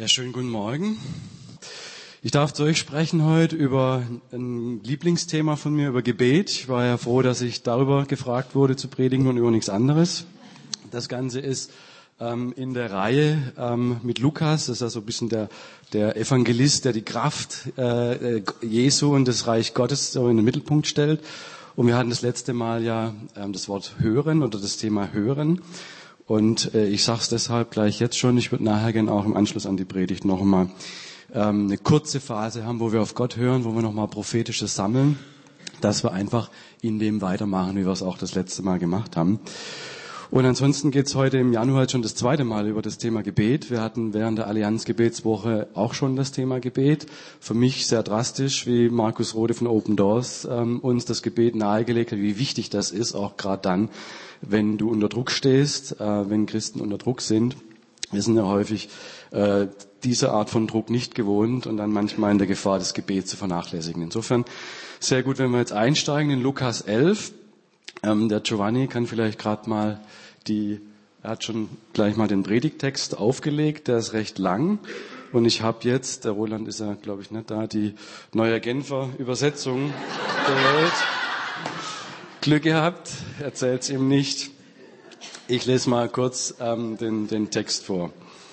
Ja, schönen guten Morgen. Ich darf zu euch sprechen heute über ein Lieblingsthema von mir, über Gebet. Ich war ja froh, dass ich darüber gefragt wurde zu predigen und über nichts anderes. Das Ganze ist in der Reihe mit Lukas. Das ist also ein bisschen der Evangelist, der die Kraft Jesu und des Reich Gottes so in den Mittelpunkt stellt. Und wir hatten das letzte Mal ja das Wort Hören oder das Thema Hören. Und ich sage es deshalb gleich jetzt schon, ich würde nachher gerne auch im Anschluss an die Predigt noch einmal eine kurze Phase haben, wo wir auf Gott hören, wo wir nochmal Prophetisches sammeln, dass wir einfach in dem weitermachen, wie wir es auch das letzte Mal gemacht haben. Und ansonsten geht es heute im Januar schon das zweite Mal über das Thema Gebet. Wir hatten während der Allianz-Gebetswoche auch schon das Thema Gebet. Für mich sehr drastisch, wie Markus Rode von Open Doors uns das Gebet nahegelegt hat, wie wichtig das ist, auch gerade dann, wenn du unter Druck stehst, wenn Christen unter Druck sind. Wir sind ja häufig diese Art von Druck nicht gewohnt und dann manchmal in der Gefahr, das Gebet zu vernachlässigen. Insofern sehr gut, wenn wir jetzt einsteigen in Lukas 11. Der Giovanni kann vielleicht gerade mal er hat schon gleich mal den Predigttext aufgelegt, der ist recht lang. Und ich habe jetzt, der Roland ist ja, glaube ich, nicht da, die neue Genfer Übersetzung gewählt. Glück gehabt, erzählt's ihm nicht. Ich lese mal kurz den Text vor.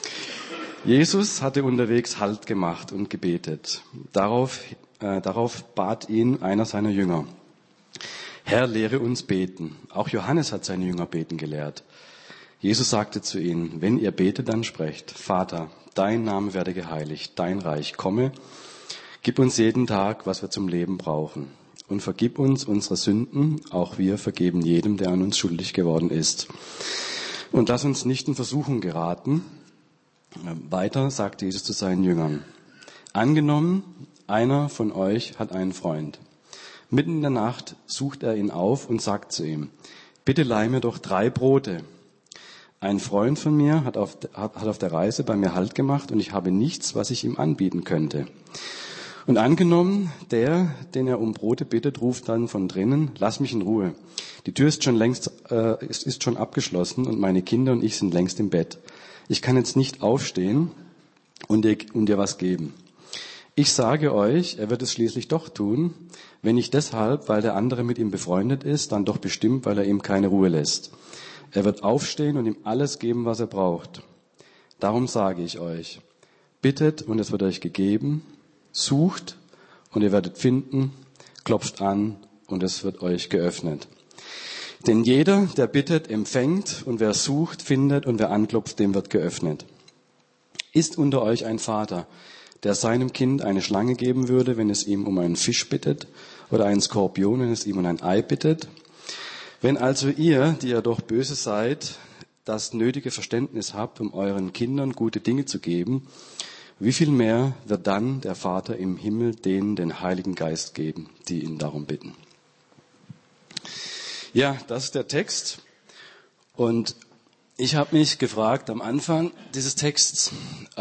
Jesus hatte unterwegs Halt gemacht und gebetet. Darauf bat ihn einer seiner Jünger: Herr, lehre uns beten. Auch Johannes hat seine Jünger beten gelehrt. Jesus sagte zu ihnen: Wenn ihr betet, dann sprecht: Vater, dein Name werde geheiligt, dein Reich komme. Gib uns jeden Tag, was wir zum Leben brauchen. Und vergib uns unsere Sünden, auch wir vergeben jedem, der an uns schuldig geworden ist. Und lass uns nicht in Versuchung geraten. Weiter sagte Jesus zu seinen Jüngern: Angenommen, einer von euch hat einen Freund. Mitten in der Nacht sucht er ihn auf und sagt zu ihm: Bitte leih mir doch 3 Brote. Ein Freund von mir hat auf der Reise bei mir Halt gemacht und ich habe nichts, was ich ihm anbieten könnte. Und angenommen, der, den er um Brote bittet, ruft dann von drinnen: Lass mich in Ruhe. Die Tür ist schon abgeschlossen und meine Kinder und ich sind längst im Bett. Ich kann jetzt nicht aufstehen und dir was geben. Ich sage euch, er wird es schließlich doch tun, wenn nicht deshalb, weil der andere mit ihm befreundet ist, dann doch bestimmt, weil er ihm keine Ruhe lässt. Er wird aufstehen und ihm alles geben, was er braucht. Darum sage ich euch: Bittet und es wird euch gegeben, sucht und ihr werdet finden, klopft an und es wird euch geöffnet. Denn jeder, der bittet, empfängt, und wer sucht, findet, und wer anklopft, dem wird geöffnet. Ist unter euch ein Vater, der seinem Kind eine Schlange geben würde, wenn es ihm um einen Fisch bittet, oder einen Skorpion, wenn es ihm um ein Ei bittet? Wenn also ihr, die ihr doch böse seid, das nötige Verständnis habt, um euren Kindern gute Dinge zu geben, wie viel mehr wird dann der Vater im Himmel denen den Heiligen Geist geben, die ihn darum bitten? Ja, das ist der Text. Und ich habe mich gefragt am Anfang dieses Texts,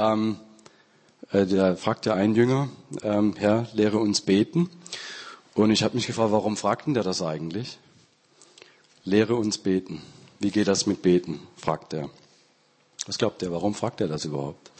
da fragt ja ein Jünger: Herr, lehre uns beten. Und ich habe mich gefragt, warum fragt denn der das eigentlich? Lehre uns beten. Wie geht das mit Beten? Fragt er. Was glaubt ihr, warum fragt er das überhaupt?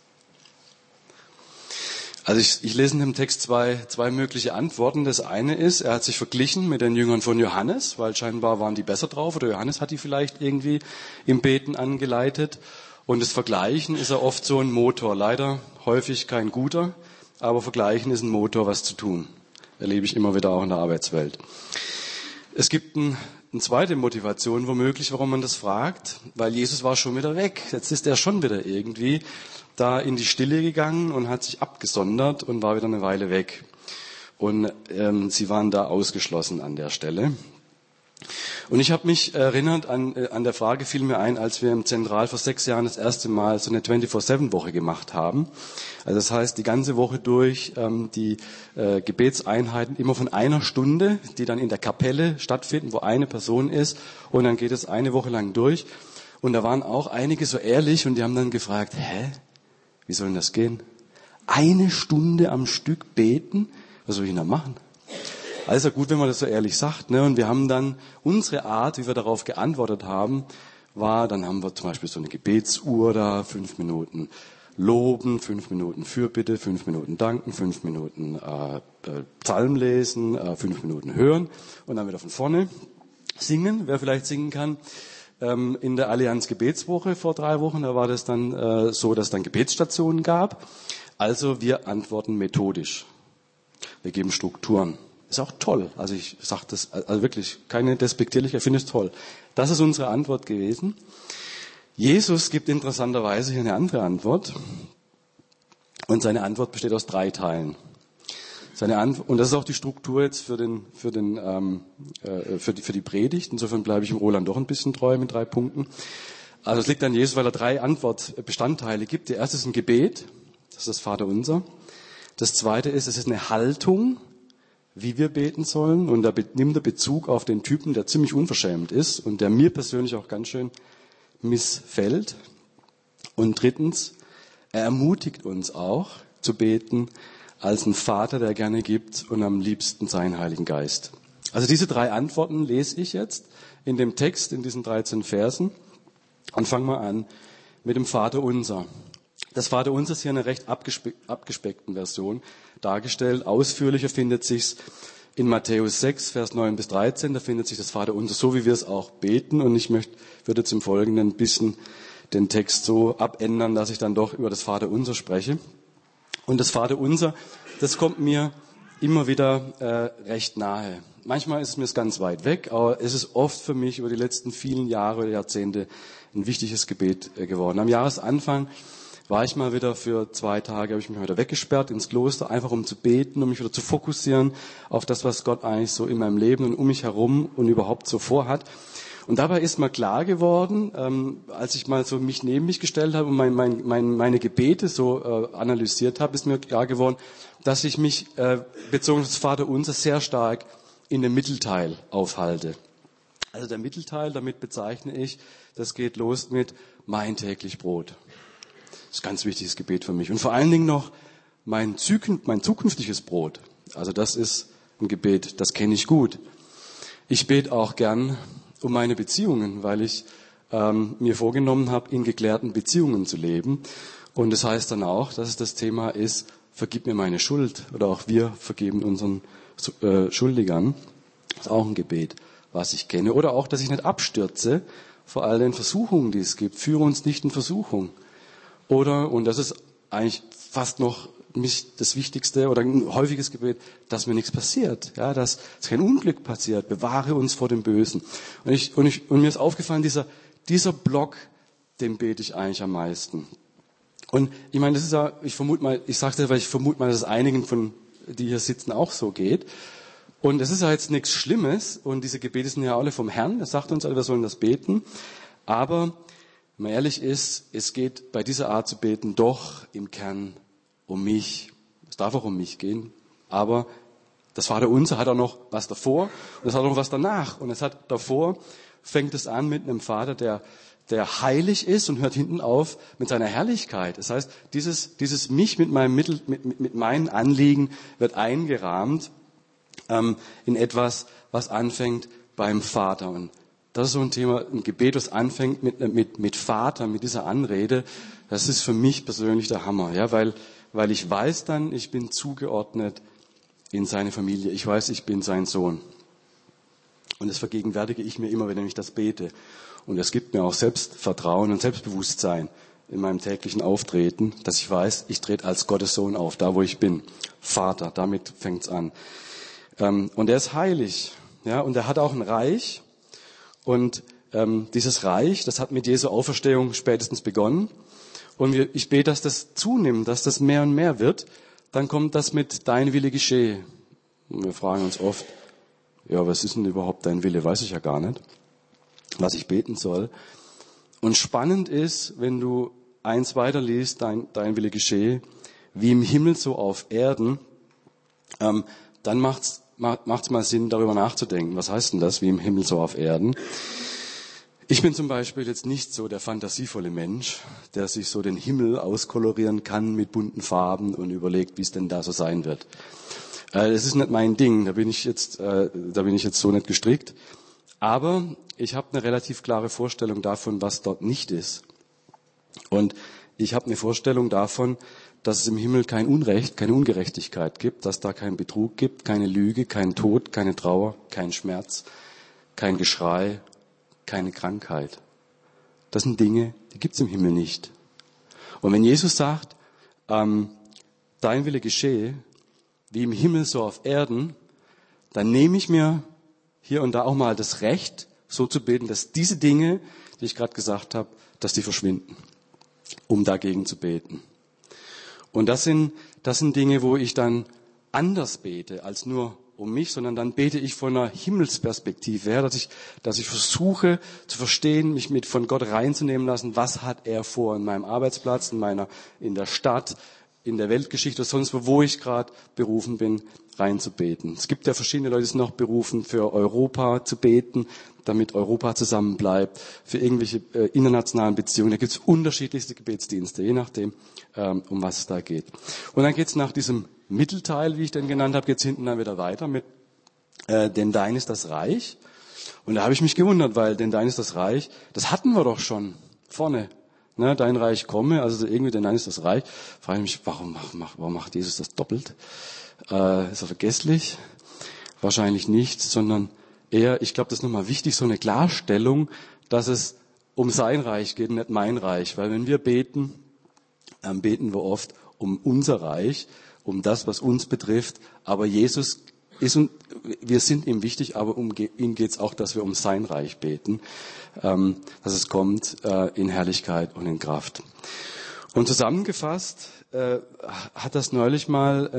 Also ich lese in dem Text zwei mögliche Antworten. Das eine ist, er hat sich verglichen mit den Jüngern von Johannes, weil scheinbar waren die besser drauf, oder Johannes hat die vielleicht irgendwie im Beten angeleitet. Und das Vergleichen ist ja oft so ein Motor. Leider häufig kein guter, aber Vergleichen ist ein Motor, was zu tun. Erlebe ich immer wieder auch in der Arbeitswelt. Es gibt eine zweite Motivation womöglich, warum man das fragt, weil Jesus war schon wieder weg. Jetzt ist er schon wieder irgendwie da in die Stille gegangen und hat sich abgesondert und war wieder eine Weile weg. Und sie waren da ausgeschlossen an der Stelle. Und ich habe mich erinnert an der Frage, fiel mir ein, als wir im Zentral vor 6 Jahren das erste Mal so eine 24/7-Woche gemacht haben. Also das heißt, die ganze Woche durch die Gebetseinheiten immer von 1 Stunde, die dann in der Kapelle stattfinden, wo eine Person ist, und dann geht es eine Woche lang durch. Und da waren auch einige so ehrlich und die haben dann gefragt: Wie soll denn das gehen? 1 Stunde am Stück beten? Was soll ich denn da machen? Also gut, wenn man das so ehrlich sagt, ne? Und wir haben dann unsere Art, wie wir darauf geantwortet haben, dann haben wir zum Beispiel so eine Gebetsuhr da, 5 Minuten loben, 5 Minuten Fürbitte, 5 Minuten danken, 5 Minuten Psalm lesen, 5 Minuten hören und dann wieder von vorne singen, wer vielleicht singen kann. In der Allianz Gebetswoche vor 3 Wochen, da war das dann so, dass es dann Gebetsstationen gab. Also wir antworten methodisch. Wir geben Strukturen. Ist auch toll. Also ich sage das, also wirklich keine Despektierlichkeit, ich finde es toll. Das ist unsere Antwort gewesen. Jesus gibt interessanterweise hier eine andere Antwort. Und seine Antwort besteht aus 3 Teilen. Und das ist auch die Struktur jetzt für die Predigt. Insofern bleibe ich dem Roland doch ein bisschen treu mit 3 Punkten. Also es liegt an Jesus, weil er 3 Antwortbestandteile gibt. Der erste ist ein Gebet. Das ist das Vaterunser. Das zweite ist, es ist eine Haltung, wie wir beten sollen. Und da nimmt er Bezug auf den Typen, der ziemlich unverschämt ist und der mir persönlich auch ganz schön missfällt. Und drittens, er ermutigt uns auch zu beten als ein Vater, der gerne gibt und am liebsten seinen Heiligen Geist. Also diese 3 Antworten lese ich jetzt in dem Text, in diesen 13 Versen. Und fangen wir an mit dem Vaterunser. Das Vaterunser ist hier in einer recht abgespeckten Version dargestellt. Ausführlicher findet sich's in Matthäus 6, Vers 9 bis 13. Da findet sich das Vaterunser, so wie wir es auch beten. Und ich würde jetzt im Folgenden ein bisschen den Text so abändern, dass ich dann doch über das Vaterunser spreche. Und das Vaterunser, das kommt mir immer wieder recht nahe. Manchmal ist es mir ganz weit weg, aber es ist oft für mich über die letzten vielen Jahre oder Jahrzehnte ein wichtiges Gebet geworden. Am Jahresanfang war ich mal wieder für 2 Tage, habe ich mich wieder weggesperrt ins Kloster, einfach um zu beten, um mich wieder zu fokussieren auf das, was Gott eigentlich so in meinem Leben und um mich herum und überhaupt so vorhat. Und dabei ist mir klar geworden, als ich mal so mich neben mich gestellt habe und meine Gebete so analysiert habe, ist mir klar geworden, dass ich mich bezogen auf das Vaterunser sehr stark in dem Mittelteil aufhalte. Also der Mittelteil, damit bezeichne ich, das geht los mit mein täglich Brot. Das ist ein ganz wichtiges Gebet für mich. Und vor allen Dingen noch mein zukünftiges Brot. Also das ist ein Gebet, das kenne ich gut. Ich bete auch gern um meine Beziehungen, weil ich mir vorgenommen habe, in geklärten Beziehungen zu leben. Und das heißt dann auch, dass es das Thema ist, vergib mir meine Schuld. Oder auch wir vergeben unseren Schuldigern. Das ist auch ein Gebet, was ich kenne. Oder auch, dass ich nicht abstürze vor all den Versuchungen, die es gibt. Führe uns nicht in Versuchung. Oder, und das ist eigentlich fast noch das Wichtigste oder ein häufiges Gebet, dass mir nichts passiert, ja, dass kein Unglück passiert. Bewahre uns vor dem Bösen. Und mir ist aufgefallen, dieser Block, den bete ich eigentlich am meisten. Und ich meine, das ist ja, ich sage das, weil ich vermute mal, dass es einigen von, die hier sitzen, auch so geht. Und es ist ja jetzt nichts Schlimmes. Und diese Gebete sind ja alle vom Herrn. Er sagt uns alle, wir sollen das beten. Aber wenn man ehrlich ist, es geht bei dieser Art zu beten doch im Kern um mich. Es darf auch um mich gehen. Aber das Vaterunser hat auch noch was davor und es hat auch noch was danach. Und es hat davor, fängt es an mit einem Vater, der heilig ist und hört hinten auf mit seiner Herrlichkeit. Das heißt, dieses mich mit meinen Anliegen wird eingerahmt in etwas, was anfängt beim Vater. Und das ist so ein Thema, ein Gebet, das anfängt mit Vater, mit dieser Anrede. Das ist für mich persönlich der Hammer, ja, weil ich weiß dann, ich bin zugeordnet in seine Familie. Ich weiß, ich bin sein Sohn. Und das vergegenwärtige ich mir immer, wenn ich das bete. Und es gibt mir auch Selbstvertrauen und Selbstbewusstsein in meinem täglichen Auftreten, dass ich weiß, ich trete als Gottes Sohn auf, da wo ich bin. Vater, damit fängt's an. Und er ist heilig, ja, und er hat auch ein Reich. Und dieses Reich, das hat mit Jesu Auferstehung spätestens begonnen. Und ich bete, dass das zunimmt, dass das mehr und mehr wird. Dann kommt das mit dein Wille geschehe. Und wir fragen uns oft, ja, was ist denn überhaupt dein Wille? Weiß ich ja gar nicht, was ich beten soll. Und spannend ist, wenn du eins weiterliest, dein Wille geschehe, wie im Himmel so auf Erden, dann macht's mal Sinn, darüber nachzudenken. Was heißt denn das, wie im Himmel so auf Erden? Ich bin zum Beispiel jetzt nicht so der fantasievolle Mensch, der sich so den Himmel auskolorieren kann mit bunten Farben und überlegt, wie es denn da so sein wird. Das ist nicht mein Ding, da bin ich jetzt so nicht gestrickt. Aber ich habe eine relativ klare Vorstellung davon, was dort nicht ist. Und ich habe eine Vorstellung davon, dass es im Himmel kein Unrecht, keine Ungerechtigkeit gibt, dass da kein Betrug gibt, keine Lüge, kein Tod, keine Trauer, kein Schmerz, kein Geschrei, keine Krankheit. Das sind Dinge, die gibt's im Himmel nicht. Und wenn Jesus sagt, dein Wille geschehe, wie im Himmel so auf Erden, dann nehme ich mir hier und da auch mal das Recht, so zu beten, dass diese Dinge, die ich gerade gesagt habe, dass die verschwinden, um dagegen zu beten. Und das sind Dinge, wo ich dann anders bete als nur um mich, sondern dann bete ich von einer Himmelsperspektive her, dass ich versuche zu verstehen, mich mit von Gott reinzunehmen lassen, was hat er vor in meinem Arbeitsplatz, in der Stadt, in der Weltgeschichte oder sonst wo ich gerade berufen bin, reinzubeten. Es gibt ja verschiedene Leute, die sind noch berufen, für Europa zu beten, damit Europa zusammenbleibt, für irgendwelche internationalen Beziehungen. Da gibt es unterschiedlichste Gebetsdienste, je nachdem, um was es da geht. Und dann geht es nach diesem Mittelteil, wie ich den genannt habe, geht es hinten dann wieder weiter mit denn dein ist das Reich. Und da habe ich mich gewundert, weil denn dein ist das Reich, das hatten wir doch schon vorne. Ne, dein Reich komme, also irgendwie denn dein ist das Reich. Frage ich mich, warum macht Jesus das doppelt? Ist er vergesslich? Wahrscheinlich nicht, sondern eher, ich glaube, das ist nochmal wichtig, so eine Klarstellung, dass es um sein Reich geht, nicht mein Reich. Weil wenn wir beten, beten wir oft um unser Reich, um das, was uns betrifft. Aber Jesus ist und wir sind ihm wichtig, aber um ihn geht es auch, dass wir um sein Reich beten, dass es kommt in Herrlichkeit und in Kraft. Und zusammengefasst hat das neulich mal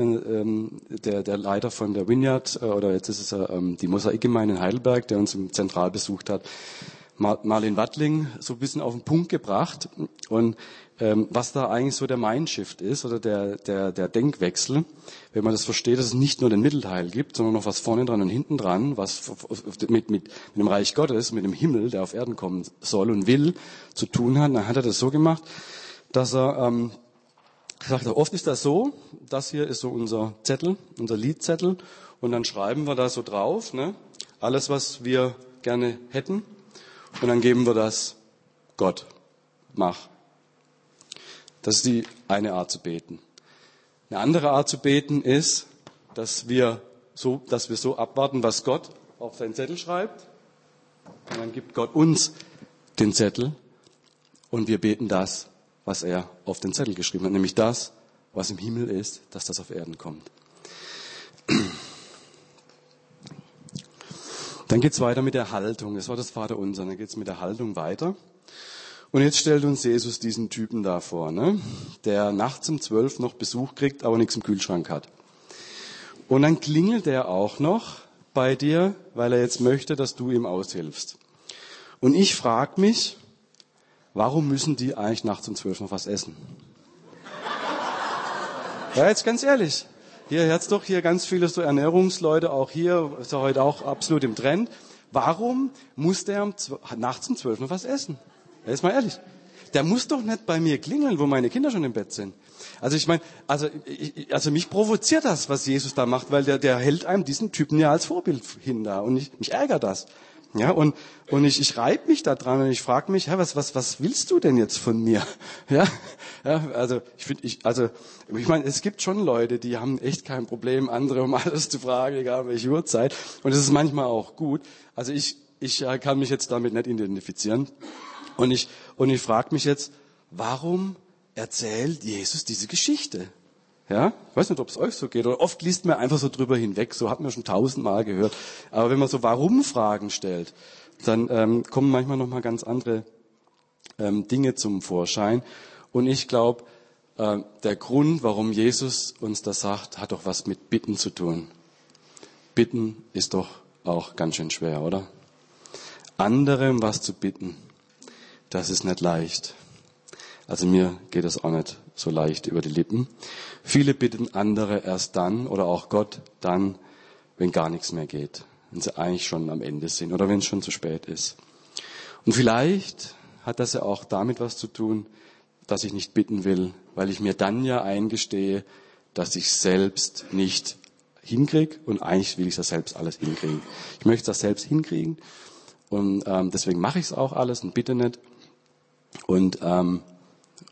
der Leiter von der Vineyard, oder jetzt ist es die Mosaikgemeinde in Heidelberg, der uns im Zentral besucht hat, Marlin Wattling, so ein bisschen auf den Punkt gebracht. Und was da eigentlich so der Mindshift ist oder der Denkwechsel, wenn man das versteht, dass es nicht nur den Mittelteil gibt, sondern noch was vorne dran und hinten dran, was mit dem Reich Gottes, mit dem Himmel, der auf Erden kommen soll und will, zu tun hat, dann hat er das so gemacht, dass er gesagt hat, oft ist das so, das hier ist so unser Zettel, unser Liedzettel, und dann schreiben wir da so drauf, ne, alles, was wir gerne hätten, und dann geben wir das Gott. Mach. Das ist die eine Art zu beten. Eine andere Art zu beten ist, dass wir so abwarten, was Gott auf seinen Zettel schreibt. Und dann gibt Gott uns den Zettel und wir beten das, was er auf den Zettel geschrieben hat. Nämlich das, was im Himmel ist, dass das auf Erden kommt. Dann geht's weiter mit der Haltung. Das war das Vaterunser. Dann geht's mit der Haltung weiter. Und jetzt stellt uns Jesus diesen Typen da vor, ne? Der nachts um 12 noch Besuch kriegt, aber nichts im Kühlschrank hat. Und dann klingelt er auch noch bei dir, weil er jetzt möchte, dass du ihm aushilfst. Und ich frage mich, warum müssen die eigentlich nachts um 12 noch was essen? Ja, jetzt ganz ehrlich. Hier hat's doch hier ganz viele so Ernährungsleute, auch hier, ist ja heute auch absolut im Trend. Warum muss der nachts um 12 noch was essen? Ja, jetzt mal ehrlich. Der muss doch nicht bei mir klingeln, wo meine Kinder schon im Bett sind. Also ich meine, also mich provoziert das, was Jesus da macht, weil der hält einem diesen Typen ja als Vorbild hin da. Und mich ärgert das. Ja, und ich reibe mich da dran und ich frage mich, was willst du denn jetzt von mir? Ja, also ich meine, es gibt schon Leute, die haben echt kein Problem, andere um alles zu fragen, egal welche Uhrzeit. Und es ist manchmal auch gut. Also ich kann mich jetzt damit nicht identifizieren. Und ich frage mich jetzt, warum erzählt Jesus diese Geschichte? Ja, ich weiß nicht, ob es euch so geht. Oder oft liest man einfach so drüber hinweg. So hat man schon 1000-mal gehört. Aber wenn man so Warum-Fragen stellt, dann kommen manchmal noch mal ganz andere Dinge zum Vorschein. Und ich glaube, der Grund, warum Jesus uns das sagt, hat doch was mit Bitten zu tun. Bitten ist doch auch ganz schön schwer, oder? Anderem was zu bitten, das ist nicht leicht. Also mir geht es auch nicht so leicht über die Lippen. Viele bitten andere erst dann oder auch Gott dann, wenn gar nichts mehr geht. Wenn sie eigentlich schon am Ende sind oder wenn es schon zu spät ist. Und vielleicht hat das ja auch damit was zu tun, dass ich nicht bitten will, weil ich mir dann ja eingestehe, dass ich selbst nicht hinkriege und eigentlich will ich das selbst alles hinkriegen. Ich möchte das selbst hinkriegen und deswegen mache ich es auch alles und bitte nicht. Und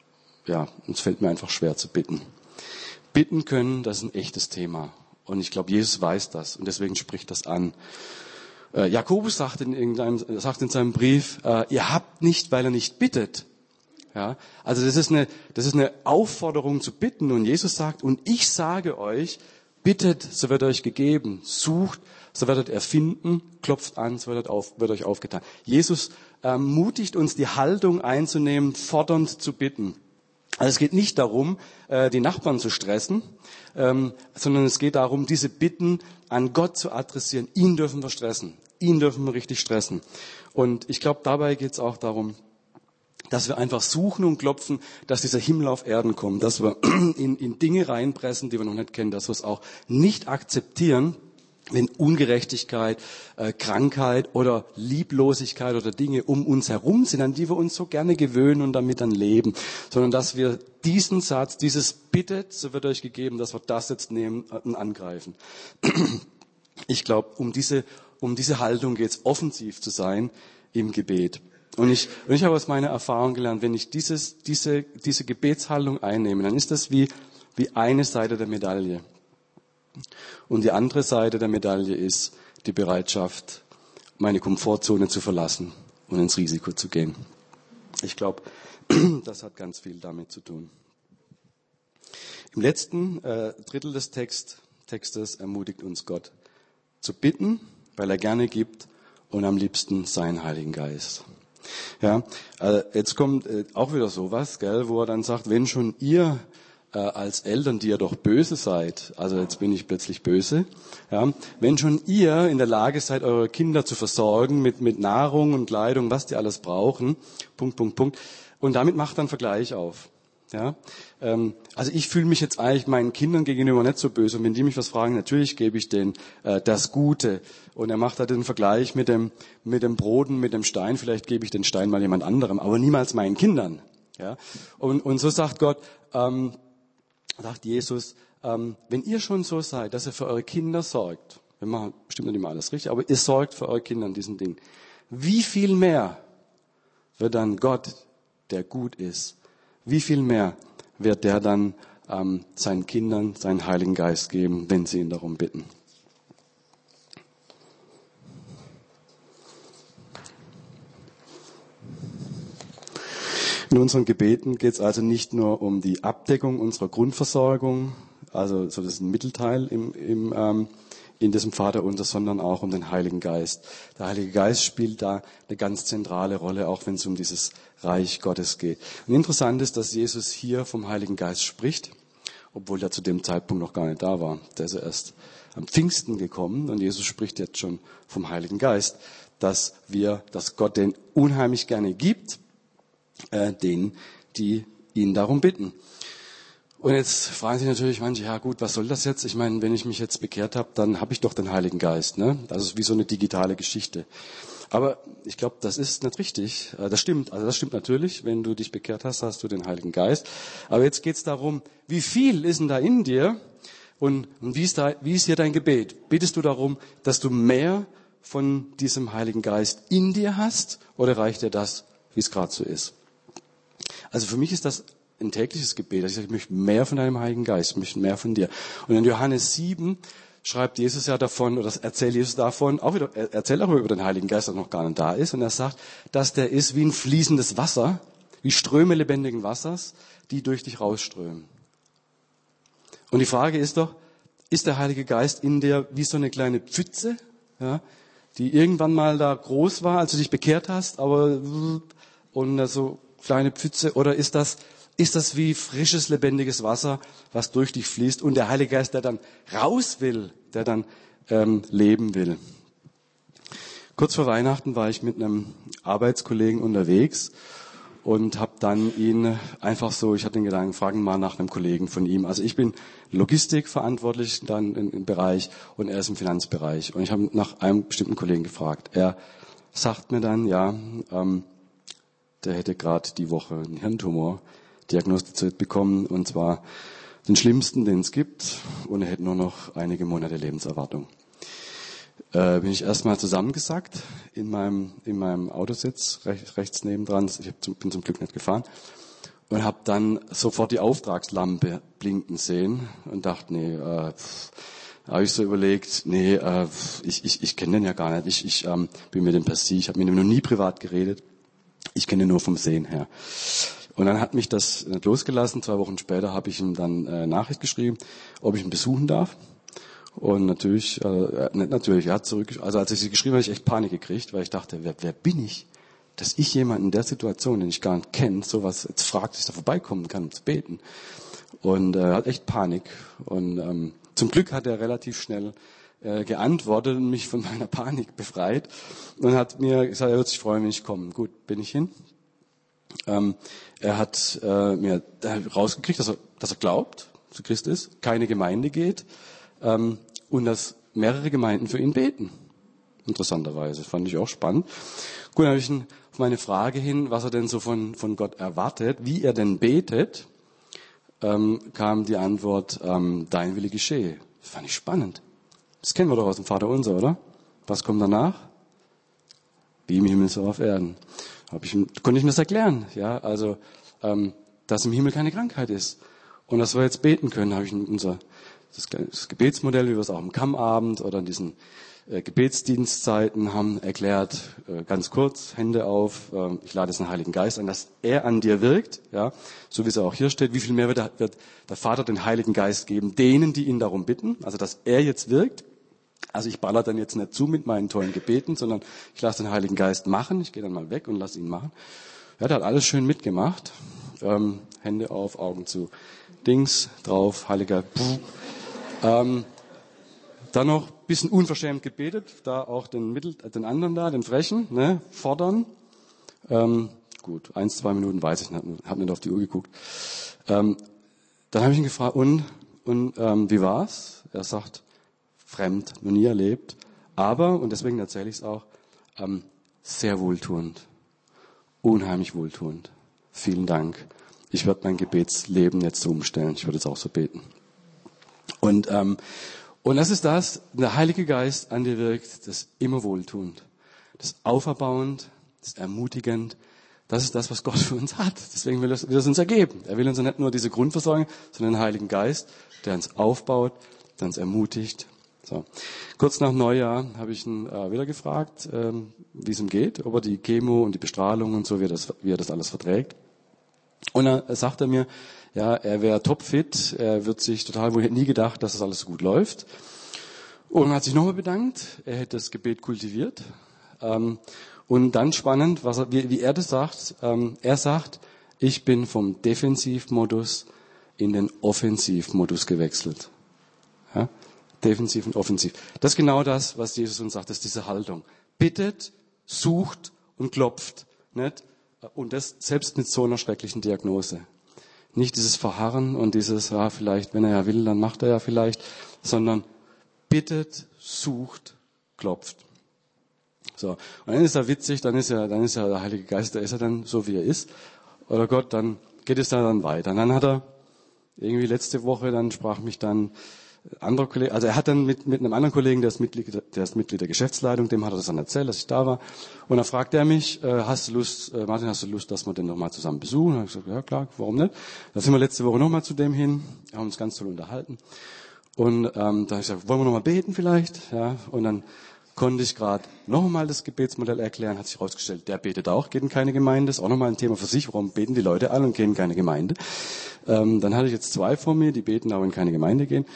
ja, es fällt mir einfach schwer zu bitten. Bitten können, das ist ein echtes Thema. Und ich glaube, Jesus weiß das und deswegen spricht das an. Jakobus sagt in seinem Brief, ihr habt nicht, weil ihr nicht bittet. Ja, also das ist eine Aufforderung zu bitten und Jesus sagt, und ich sage euch, bittet, so wird euch gegeben, sucht, so werdet ihr finden, klopft an, so wird euch aufgetan. Jesus ermutigt uns, die Haltung einzunehmen, fordernd zu bitten. Also es geht nicht darum, die Nachbarn zu stressen, sondern es geht darum, diese Bitten an Gott zu adressieren. Ihn dürfen wir stressen. Ihn dürfen wir richtig stressen. Und ich glaube, dabei geht es auch darum, dass wir einfach suchen und klopfen, dass dieser Himmel auf Erden kommt, dass wir in Dinge reinpressen, die wir noch nicht kennen, dass wir es auch nicht akzeptieren, wenn Ungerechtigkeit, Krankheit oder Lieblosigkeit oder Dinge um uns herum sind, an die wir uns so gerne gewöhnen und damit dann leben, sondern dass wir diesen Satz, dieses bittet, so wird euch gegeben, dass wir das jetzt nehmen und angreifen. Ich glaube, um diese Haltung geht es, offensiv zu sein im Gebet. Und ich habe aus meiner Erfahrung gelernt, wenn ich diese Gebetshaltung einnehme, dann ist das wie eine Seite der Medaille. Und die andere Seite der Medaille ist die Bereitschaft, meine Komfortzone zu verlassen und ins Risiko zu gehen. Ich glaube, das hat ganz viel damit zu tun. Im letzten Drittel des Textes ermutigt uns Gott zu bitten, weil er gerne gibt und am liebsten seinen Heiligen Geist. Ja, jetzt kommt auch wieder sowas, gell, wo er dann sagt, wenn schon ihr als Eltern, die ihr doch böse seid, also jetzt bin ich plötzlich böse, ja, wenn schon ihr in der Lage seid, eure Kinder zu versorgen mit Nahrung und Kleidung, was die alles brauchen, ... Und damit macht dann Vergleich auf. Ja, also ich fühle mich jetzt eigentlich meinen Kindern gegenüber nicht so böse. Und wenn die mich was fragen, natürlich gebe ich denen das Gute. Und er macht da den Vergleich mit dem Broten, mit dem Stein. Vielleicht gebe ich den Stein mal jemand anderem, aber niemals meinen Kindern. Ja, und so sagt Gott, sagt Jesus, wenn ihr schon so seid, dass ihr für eure Kinder sorgt, wir machen bestimmt nicht immer alles richtig, aber ihr sorgt für eure Kinder in diesen Dingen. Wie viel mehr wird dann Gott, der gut ist, wie viel mehr wird der dann seinen Kindern seinen Heiligen Geist geben, wenn sie ihn darum bitten? In unseren Gebeten geht es also nicht nur um die Abdeckung unserer Grundversorgung, also so das ist ein Mittelteil in diesem Vaterunser, sondern auch um den Heiligen Geist. Der Heilige Geist spielt da eine ganz zentrale Rolle, auch wenn es um dieses Reich Gottes geht. Und interessant ist, dass Jesus hier vom Heiligen Geist spricht, obwohl er zu dem Zeitpunkt noch gar nicht da war. Der ist ja erst am Pfingsten gekommen und Jesus spricht jetzt schon vom Heiligen Geist, dass Gott den unheimlich gerne gibt, denen, die ihn darum bitten. Und jetzt fragen sich natürlich manche, ja gut, was soll das jetzt? Ich meine, wenn ich mich jetzt bekehrt habe, dann habe ich doch den Heiligen Geist. Ne? Das ist wie so eine digitale Geschichte. Aber ich glaube, das ist nicht richtig. Das stimmt, also das stimmt natürlich. Wenn du dich bekehrt hast, hast du den Heiligen Geist. Aber jetzt geht es darum, wie viel ist denn da in dir? Und wie ist hier dein Gebet? Betest du darum, dass du mehr von diesem Heiligen Geist in dir hast? Oder reicht dir das, wie es gerade so ist? Also für mich ist das ein tägliches Gebet. Ich sage, ich möchte mehr von deinem Heiligen Geist, ich möchte mehr von dir. Und in Johannes 7 schreibt Jesus ja davon, oder erzählt Jesus davon, er erzählt auch über den Heiligen Geist, der noch gar nicht da ist. Und er sagt, dass der ist wie ein fließendes Wasser, wie Ströme lebendigen Wassers, die durch dich rausströmen. Und die Frage ist doch, ist der Heilige Geist in dir wie so eine kleine Pfütze, ja, die irgendwann mal da groß war, als du dich bekehrt hast, aber und so kleine Pfütze, oder ist das wie frisches, lebendiges Wasser, was durch dich fließt und der Heilige Geist, der dann raus will, der dann leben will. Kurz vor Weihnachten war ich mit einem Arbeitskollegen unterwegs und habe dann ihn einfach so, ich hatte den Gedanken, fragen mal nach einem Kollegen von ihm. Also ich bin Logistikverantwortlich dann im Bereich und er ist im Finanzbereich. Und ich habe nach einem bestimmten Kollegen gefragt. Er sagt mir dann, ja, der hätte gerade die Woche einen Hirntumor diagnostiziert bekommen, und zwar den schlimmsten, den es gibt, und er hätte nur noch einige Monate Lebenserwartung. Bin ich erstmal zusammengesackt in meinem Autositz, rechts nebendran, bin zum Glück nicht gefahren, und habe dann sofort die Auftragslampe blinken sehen und dachte, habe ich so überlegt, ich kenne den ja gar nicht. Ich bin mit dem per Sie, ich habe mit ihm noch nie privat geredet. Ich kenne ihn nur vom Sehen her. Und dann hat mich das nicht losgelassen. 2 Wochen später habe ich ihm dann Nachricht geschrieben, ob ich ihn besuchen darf. Und natürlich, er hat zurück. Also als ich sie geschrieben habe, habe ich echt Panik gekriegt, weil ich dachte, wer bin ich, dass ich jemanden in der Situation, den ich gar nicht kenne, sowas jetzt fragt, dass ich da vorbeikommen kann, um zu beten. Und er hat echt Panik. Und zum Glück hat er relativ schnell geantwortet und mich von meiner Panik befreit und hat mir gesagt, er wird sich freuen, wenn ich komme. Gut, bin ich hin. Er hat mir rausgekriegt, dass er glaubt, zu Christ ist, keine Gemeinde geht und dass mehrere Gemeinden für ihn beten. Interessanterweise, fand ich auch spannend. Gut, dann habe ich ihn auf meine Frage hin, was er denn so von Gott erwartet, wie er denn betet, kam die Antwort, dein Wille geschehe. Das fand ich spannend. Das kennen wir doch aus dem Vaterunser, oder? Was kommt danach? Wie im Himmel so auf Erden. Konnte ich mir das erklären, ja? Also, dass im Himmel keine Krankheit ist. Und dass wir jetzt beten können, habe ich das Gebetsmodell, wie wir es auch am Kammabend oder in diesen Gebetsdienstzeiten haben erklärt, ganz kurz, Hände auf, ich lade jetzt den Heiligen Geist an, dass er an dir wirkt, ja, so wie es auch hier steht, wie viel mehr wird der Vater den Heiligen Geist geben, denen, die ihn darum bitten, also dass er jetzt wirkt. Also ich baller dann jetzt nicht zu mit meinen tollen Gebeten, sondern ich lasse den Heiligen Geist machen, ich gehe dann mal weg und lasse ihn machen. Ja, der hat alles schön mitgemacht, Hände auf, Augen zu, Dings drauf, Heiliger, dann noch ein bisschen unverschämt gebetet, da auch den anderen da, den Frechen, ne, fordern. Gut, 1-2 Minuten weiß ich nicht, habe nicht auf die Uhr geguckt. Dann habe ich ihn gefragt, und wie war's? Er sagt, fremd, noch nie erlebt, aber, und deswegen erzähle ich es auch, sehr wohltuend, unheimlich wohltuend. Vielen Dank. Ich werde mein Gebetsleben jetzt so umstellen. Ich würde jetzt auch so beten. Und das ist das, der Heilige Geist an dir wirkt, das ist immer wohltuend, das ist auferbauend, das ist ermutigend. Das ist das, was Gott für uns hat. Deswegen will er es uns ergeben. Er will uns nicht nur diese Grundversorgung, sondern den Heiligen Geist, der uns aufbaut, der uns ermutigt. So. Kurz nach Neujahr habe ich ihn wieder gefragt, wie es ihm geht, ob er die Chemo und die Bestrahlung und so, wie er das alles verträgt. Und er sagte mir, ja, er wäre topfit, er wird sich total wohl, hätte nie gedacht, dass das alles so gut läuft. Und hat sich nochmal bedankt, er hätte das Gebet kultiviert. Und dann spannend, wie er das sagt. Er sagt, ich bin vom Defensivmodus in den Offensivmodus gewechselt. Ja? Defensiv und offensiv. Das ist genau das, was Jesus uns sagt, das ist diese Haltung. Bittet, sucht und klopft. Nicht? Und das selbst mit so einer schrecklichen Diagnose. Nicht dieses Verharren und dieses, ja, vielleicht, wenn er ja will, dann macht er ja vielleicht, sondern bittet, sucht, klopft. So. Und dann ist er witzig, dann ist ja der Heilige Geist, der ist ja dann so, wie er ist. Oder Gott, dann geht es dann weiter. Und dann hat er irgendwie letzte Woche, dann sprach mich dann anderer Kollege, also er hat dann mit einem anderen Kollegen, der ist Mitglied der Geschäftsleitung, dem hat er das dann erzählt, dass ich da war. Und dann fragte er mich, Martin, hast du Lust, dass wir den nochmal zusammen besuchen? Und ich habe gesagt, ja klar, warum nicht? Da sind wir letzte Woche nochmal zu dem hin, haben uns ganz toll unterhalten. Und da habe ich gesagt, wollen wir nochmal beten vielleicht? Ja, und dann konnte ich gerade nochmal das Gebetsmodell erklären, hat sich herausgestellt, der betet auch, geht in keine Gemeinde, ist auch nochmal ein Thema für sich, warum beten die Leute alle und gehen in keine Gemeinde? Dann hatte ich jetzt 2 vor mir, die beten, aber in keine Gemeinde gehen.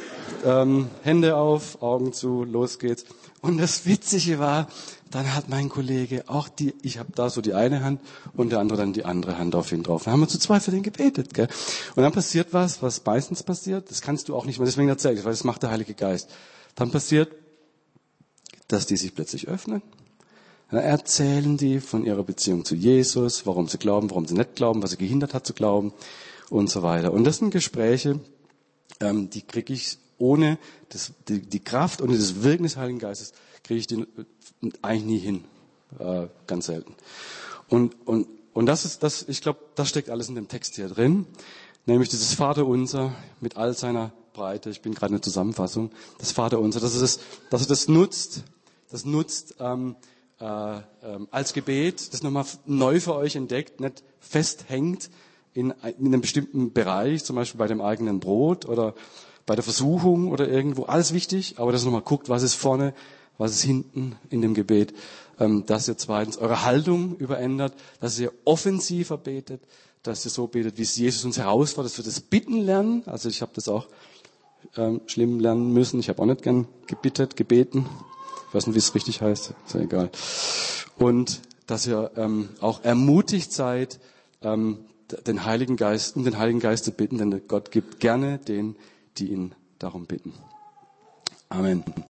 Hände auf, Augen zu, los geht's. Und das Witzige war, dann hat mein Kollege auch ich habe da so die eine Hand und der andere dann die andere Hand auf ihn drauf. Dann haben wir zu 2 für den gebetet, gell? Und dann passiert was meistens passiert, das kannst du auch nicht mehr, deswegen erzähle ich, weil das macht der Heilige Geist. Dann passiert, dass die sich plötzlich öffnen. Dann erzählen die von ihrer Beziehung zu Jesus, warum sie glauben, warum sie nicht glauben, was sie gehindert hat zu glauben und so weiter. Und das sind Gespräche, die kriege ich ohne die Kraft und das Wirken des Heiligen Geistes kriege ich die eigentlich nie hin, ganz selten. Und das ist das, ich glaube, das steckt alles in dem Text hier drin, nämlich dieses Vaterunser mit all seiner Breite. Ich bin gerade in der Zusammenfassung. Das Vaterunser, dass er das nutzt als Gebet, das nochmal neu für euch entdeckt, nicht festhängt in einem bestimmten Bereich, zum Beispiel bei dem eigenen Brot oder bei der Versuchung oder irgendwo, alles wichtig, aber dass ihr nochmal guckt, was ist vorne, was ist hinten in dem Gebet, dass ihr zweitens eure Haltung überändert, dass ihr offensiver betet, dass ihr so betet, wie es Jesus uns herausfordert, dass wir das Bitten lernen. Also ich habe das auch schlimm lernen müssen. Ich habe auch nicht gern gebeten. Ich weiß nicht, wie es richtig heißt. Ist ja egal. Und dass ihr auch ermutigt seid, den Heiligen Geist zu bitten, denn Gott gibt gerne denen, die ihn darum bitten. Amen.